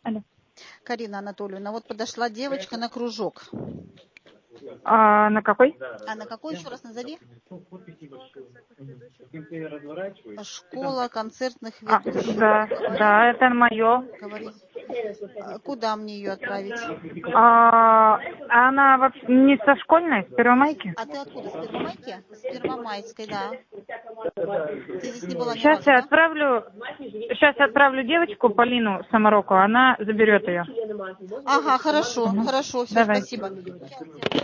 Алло. Карина Анатольевна, вот подошла девочка на кружок. А на какой? А на какой, еще раз назови? Школа концертных ведущих. Да, это мое. Говори. Куда мне ее отправить? Она вообще не со школьной, с Первомайки? А ты откуда? С Первомайки? С Первомайской, да. Ты здесь не была ни Сейчас разу, я да? отправлю девочку Полину Самароку, она заберет ее. Ага, хорошо, все, Давай. спасибо.